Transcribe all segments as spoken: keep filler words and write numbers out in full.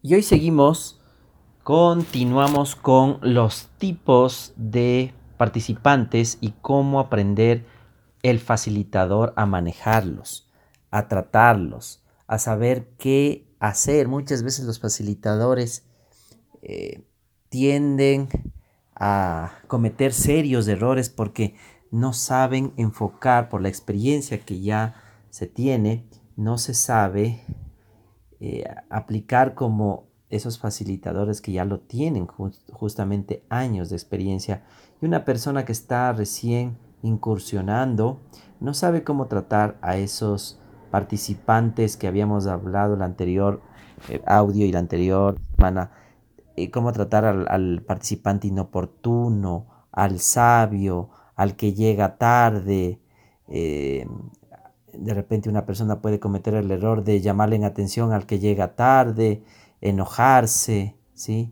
Y hoy seguimos, continuamos con los tipos de participantes y cómo aprender el facilitador a manejarlos, a tratarlos, a saber qué hacer. Muchas veces los facilitadores eh, tienden a cometer serios errores porque no saben enfocar por la experiencia que ya se tiene, no se sabe eh, aplicar como esos facilitadores que ya lo tienen just, justamente años de experiencia, y una persona que está recién incursionando no sabe cómo tratar a esos participantes que habíamos hablado el anterior eh, audio y la anterior semana, eh, cómo tratar al, al participante inoportuno, al sabio, al que llega tarde. eh, de repente una persona puede cometer el error de llamarle en atención al que llega tarde, enojarse, ¿sí?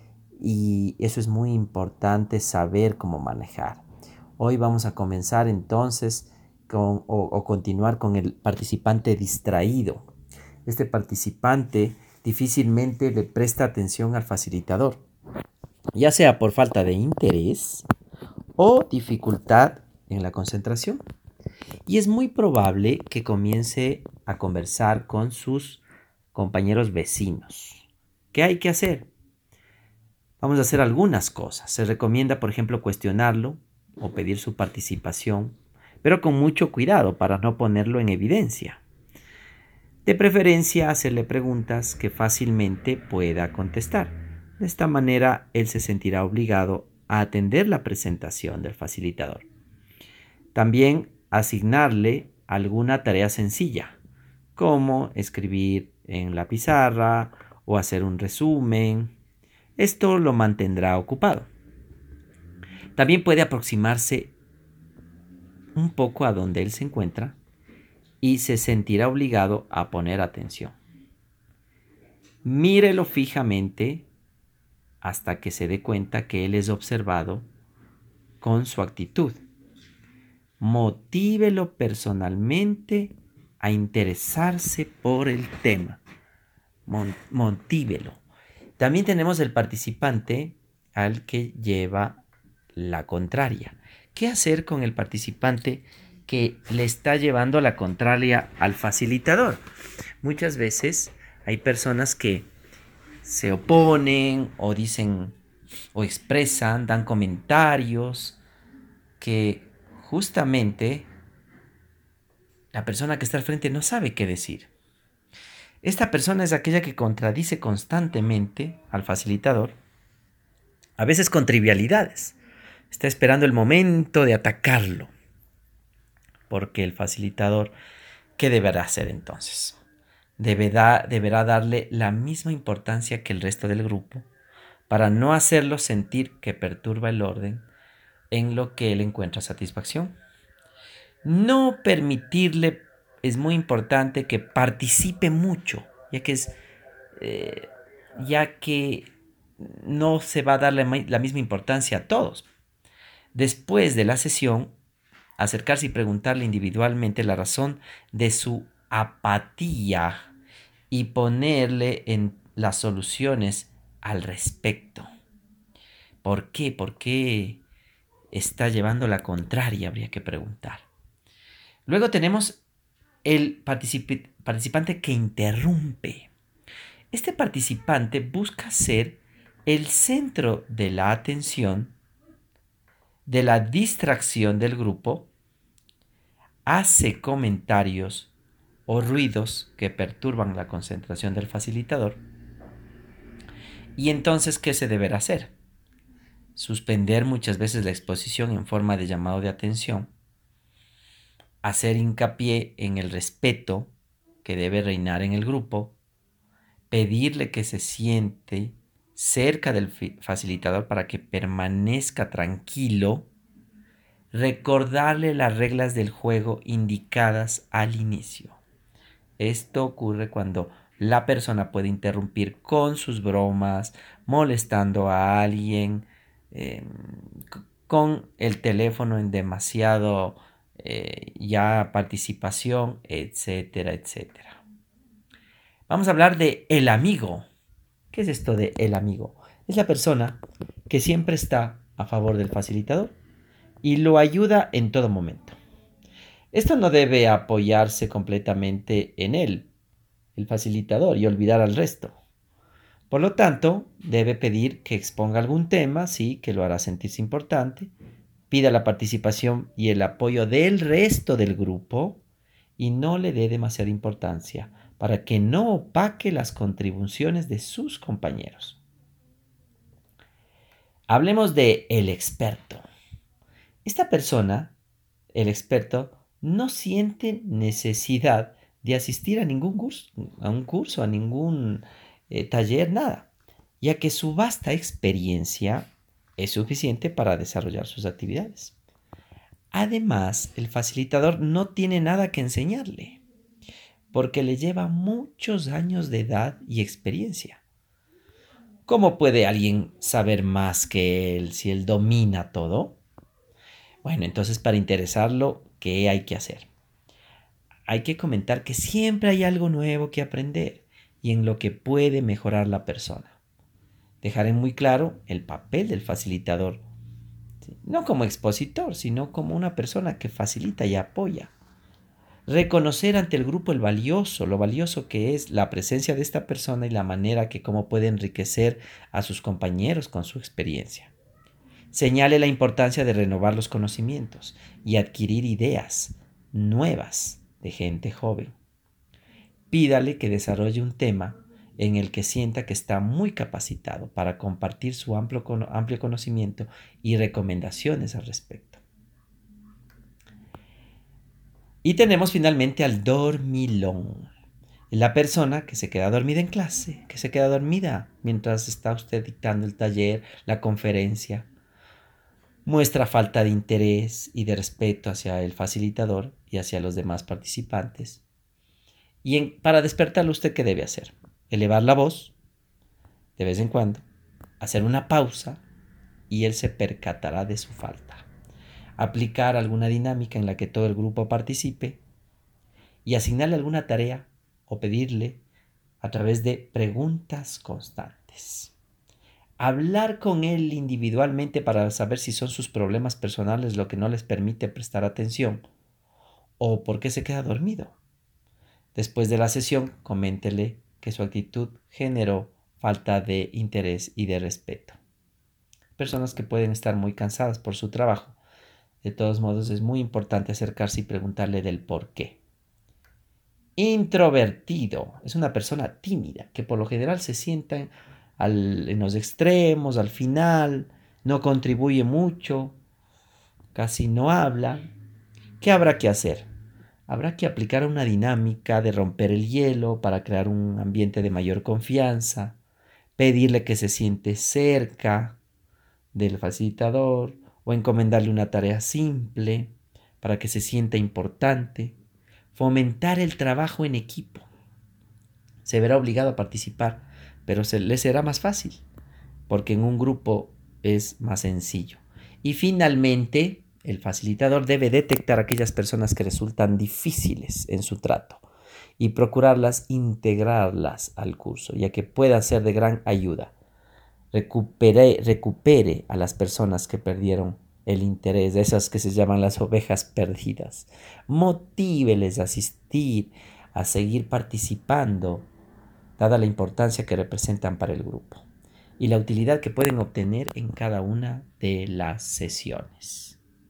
Y eso es muy importante saber cómo manejar. Hoy vamos a comenzar entonces con, o, o continuar con el participante distraído. Este participante difícilmente le presta atención al facilitador, ya sea por falta de interés o dificultad en la concentración. Y es muy probable que comience a conversar con sus compañeros vecinos. ¿Qué hay que hacer? Vamos a hacer algunas cosas. Se recomienda, por ejemplo, cuestionarlo o pedir su participación, pero con mucho cuidado para no ponerlo en evidencia. De preferencia, hacerle preguntas que fácilmente pueda contestar. De esta manera, él se sentirá obligado a atender la presentación del facilitador. También asignarle alguna tarea sencilla, como escribir en la pizarra o hacer un resumen. Esto lo mantendrá ocupado. También puede aproximarse un poco a donde él se encuentra y se sentirá obligado a poner atención. Mírelo fijamente hasta que se dé cuenta que él es observado con su actitud. Motívelo personalmente a interesarse por el tema. Motívelo. También tenemos el participante al que lleva la contraria. ¿Qué hacer con el participante que le está llevando la contraria al facilitador? Muchas veces hay personas que se oponen o dicen o expresan, dan comentarios que justamente la persona que está al frente no sabe qué decir. Esta persona es aquella que contradice constantemente al facilitador, a veces con trivialidades. Está esperando el momento de atacarlo, porque el facilitador, ¿qué deberá hacer entonces? Deberá, deberá darle la misma importancia que el resto del grupo para no hacerlo sentir que perturba el orden en lo que él encuentra satisfacción. No permitirle, es muy importante que participe mucho, ya que es eh, ya que no se va a dar la, la misma importancia a todos. Después de la sesión, acercarse y preguntarle individualmente la razón de su apatía y ponerle en las soluciones al respecto. ¿Por qué? ¿Por qué está llevando la contraria? Habría que preguntar. Luego tenemos el particip- participante que interrumpe. Este participante busca ser el centro de la atención, de la distracción del grupo, hace comentarios o ruidos que perturban la concentración del facilitador. Y entonces, ¿qué se deberá hacer? Suspender muchas veces la exposición en forma de llamado de atención, hacer hincapié en el respeto que debe reinar en el grupo, pedirle que se siente cerca del facilitador para que permanezca tranquilo, recordarle las reglas del juego indicadas al inicio. Esto ocurre cuando la persona puede interrumpir con sus bromas, molestando a alguien, eh, con el teléfono en demasiado eh, ya participación, etcétera, etcétera. Vamos a hablar de el amigo ¿Qué es esto de el amigo? Es la persona que siempre está a favor del facilitador y lo ayuda en todo momento. Esto no debe apoyarse completamente en él, el facilitador, y olvidar al resto. Por lo tanto, debe pedir que exponga algún tema, sí, que lo hará sentirse importante, pida la participación y el apoyo del resto del grupo y no le dé demasiada importancia para que no opaque las contribuciones de sus compañeros. Hablemos de el experto. Esta persona, el experto, no siente necesidad de asistir a ningún curso, a un curso, a ningún eh, taller, nada, ya que su vasta experiencia es suficiente para desarrollar sus actividades. Además, el facilitador no tiene nada que enseñarle, porque le lleva muchos años de edad y experiencia. ¿Cómo puede alguien saber más que él si él domina todo? Bueno, entonces para interesarlo, ¿qué hay que hacer? Hay que comentar que siempre hay algo nuevo que aprender y en lo que puede mejorar la persona. Dejar en muy claro el papel del facilitador, ¿sí? No como expositor, sino como una persona que facilita y apoya. Reconocer ante el grupo el valioso, lo valioso que es la presencia de esta persona y la manera que cómo puede enriquecer a sus compañeros con su experiencia. Señale la importancia de renovar los conocimientos y adquirir ideas nuevas de gente joven. Pídale que desarrolle un tema en el que sienta que está muy capacitado para compartir su amplio, amplio conocimiento y recomendaciones al respecto. Y tenemos finalmente al dormilón. La persona que se queda dormida en clase, que se queda dormida mientras está usted dictando el taller, la conferencia. Muestra falta de interés y de respeto hacia el facilitador y hacia los demás participantes. Y en, para despertarlo, ¿usted qué debe hacer? Elevar la voz de vez en cuando, hacer una pausa y él se percatará de su falta. Aplicar alguna dinámica en la que todo el grupo participe y asignarle alguna tarea o pedirle a través de preguntas constantes. Hablar con él individualmente para saber si son sus problemas personales lo que no les permite prestar atención o por qué se queda dormido. Después de la sesión, coméntele que su actitud generó falta de interés y de respeto. Personas que pueden estar muy cansadas por su trabajo. De todos modos, es muy importante acercarse y preguntarle del por qué. Introvertido. Es una persona tímida que por lo general se sienta en, al, en los extremos, al final, no contribuye mucho, casi no habla. ¿Qué habrá que hacer? Habrá que aplicar una dinámica de romper el hielo para crear un ambiente de mayor confianza, pedirle que se siente cerca del facilitador o encomendarle una tarea simple para que se sienta importante, fomentar el trabajo en equipo. Se verá obligado a participar, pero se le será más fácil, porque en un grupo es más sencillo. Y finalmente, el facilitador debe detectar aquellas personas que resultan difíciles en su trato y procurarlas integrarlas al curso, ya que puedan ser de gran ayuda. Recupere, recupere a las personas que perdieron el interés, de esas que se llaman las ovejas perdidas. Motíveles a asistir, a seguir participando, dada la importancia que representan para el grupo y la utilidad que pueden obtener en cada una de las sesiones.